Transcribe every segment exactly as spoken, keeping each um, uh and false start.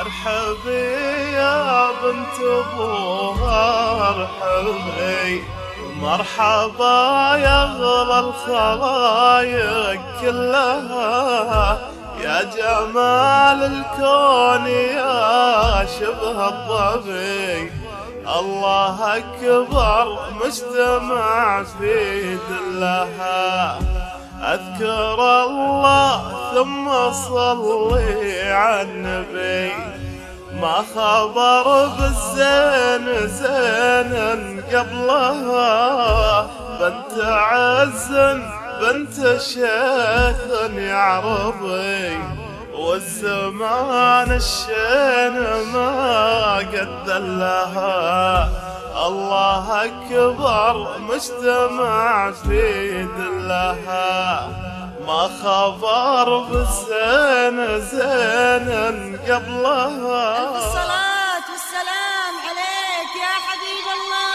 مرحبي يا بنت ابوها ارحبي، مرحبا يا غلا الخلايق كلها، يا جمال الكون يا شبه الضبي، الله أكبر مجتمع في دلها. أذكر الله ثم صلي على النبي، ما خبر بالزين زين قبلها، بنت عز بنت شيخ يعرضي، والزمان الشين ما قد لها. الله أكبر مجتمع في دلها، ما خبر بالزين زين قبلها. ألف الصلاة والسلام عليك يا حبيب الله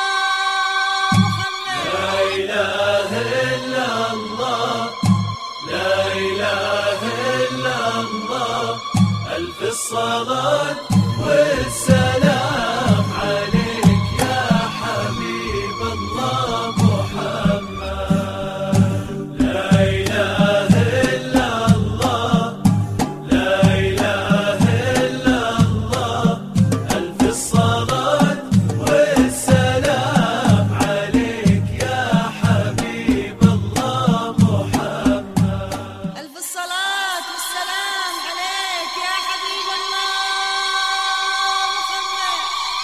محمد. لا إله إلا الله، لا إله إلا الله، ألف الصلاة والسلام عليك يا حبيب الله محمد. لا إله إلا الله، لا إله إلا الله، ألف الصلاة والسلام عليك يا حبيب الله محمد. ألف الصلاة والسلام عليك يا حبيب الله محمد.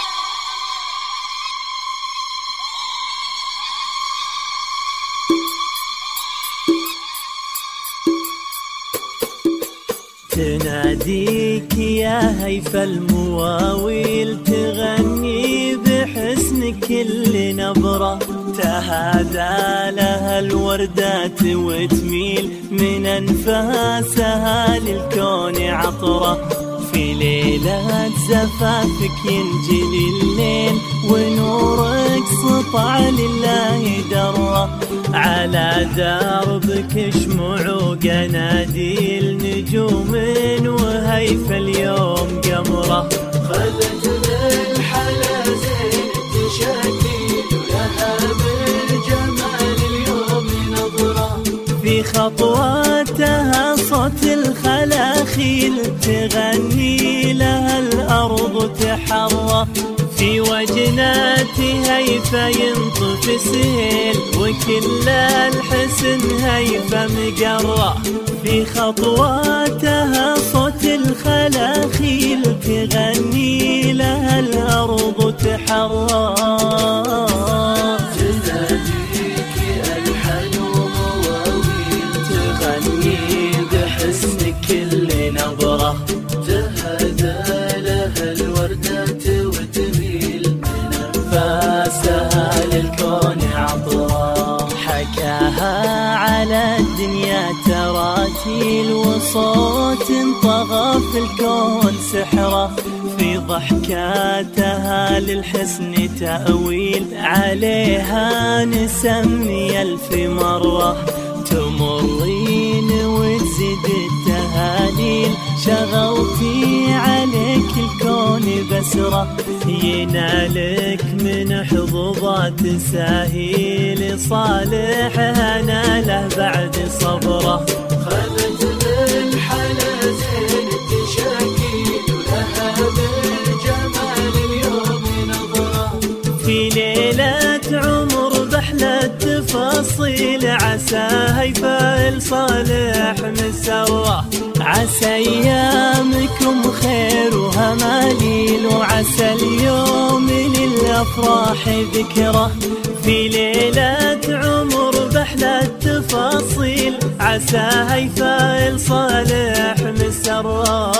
تناديك يا هيف المواويل، تغني بحسن كل نبرة، تهادى لها الوردات وتميل من أنفاسها للكون عطرة. في ليلة زفافك ينجلي الليل، ونورك سطع لله درة، على دربك شموع قناديل نجوم وهيف اليوم قمرة. خذت بالحلا زين تشاكيل، ولها بالجمال اليوم نظرة. في خطواتها صوت الخلاخيل، تغني لها الأرض تحرى. في وجناتها هيفا ينطف سهيل، وكل الحسن هيفا مقرة. في خطواتها صوت الخلاخيل، تغني لها الأرض تحرى. تناديك ألحن ومواويل، تغني بحسن كل نبرة، تهدى لها الوردات وتميل من أنفاسها للكون عطرة. حكاها على الدنيا تراتيل، وصوت طغى في الكون سحرة. في ضحكاتها للحسن تأويل، عليها نسمي ألف مرة. تمرين وتزيد التهاليل، شغلتي عليك الكون بسرة. ينالك من حظوظات ساهيل، صالحها ناله بعد صبره. خذت بالحلا زين تشاكيل، ولها بالجمال اليوم نظرة. في ليلة عمر بحلى التفاصيل، عسى هيفا صالح مسرة. عسى أيامكم خير وهماليل، وعسى اليوم للأفراح ذكرى. في ليلة عمر بحلى التفاصيل، عسى هيفا صالح مسرة.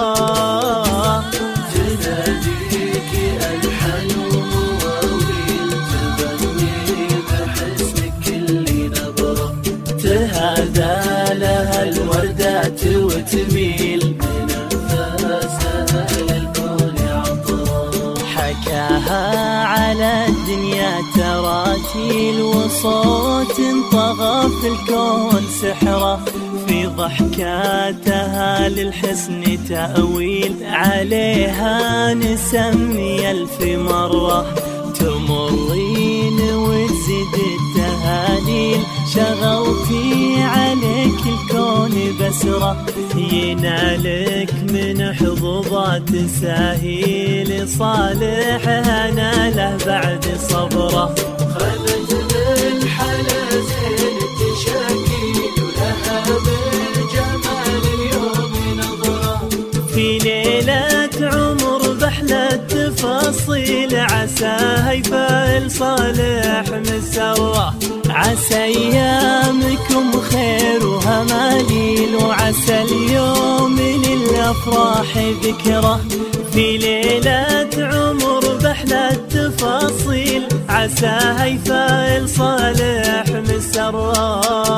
تناديك ألحن ومواويل، تغني بحسن كل نبرة. تهادى لها الوردات وتميل من أنفاسها للكون عطرة. حكاها على الدنيا تراتيل، وصوت طغى في الكون سحرة. في في ضحكاتها للحسن تأويل، عليها نسمي ألف مرة تمرين وتزيد التهاليل. شغلتي عليك الكون بسرة، ينالك من حظوظات سهيل، صالح ناله بعد صبره. خلت بالحلا زين تشاكيل، ولها بالجمال اليوم نظرة. في ليلة عمر بحلى التفاصيل، عساها يفائل صالح مسرة. عسى أيامكم خير وهماليل، وعسى اليوم للأفراح ذكرى. في ليلة عمر بحلى التفاصيل، عساها يفائل صالح مسرة.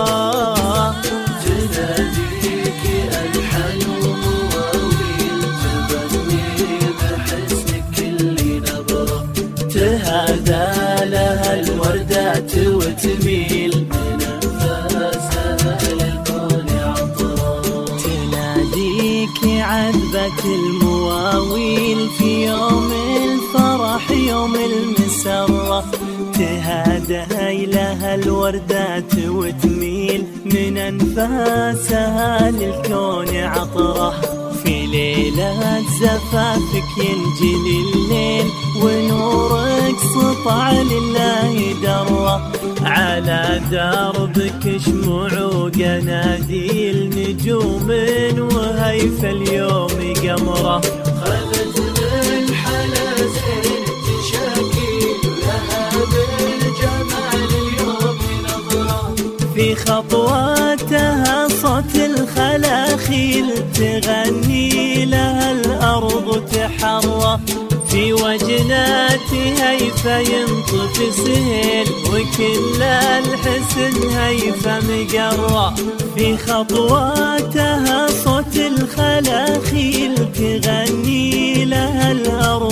تناديك الحلو مواويل، تغني بحسنك اللي نبرة. تهادى لها الوردات وتميل، من أنفاسها للكون عطرة. تناديك عذبة المواويل في يوم الفرح يوم المسرة. تهادى لها الوردات وتميل، من أنفاسها للكون عطرة. في ليلة زفافك ينجلي الليل، ونورك سطع لله درة. على دربك شموع قناديل، نجوم وهيف اليوم قمرة. خلت بالحلا زين تشاكيل، ولها بالجمال اليوم نظرة. في خطواتها صوت الخلاخيل، تغني لها الأرض تحرى. في وجناتها هيفا ينطفي سهيل، وكل الحسن هيفا مقرى. في خطواتها صوت الخلاخيل، تغني لها الأرض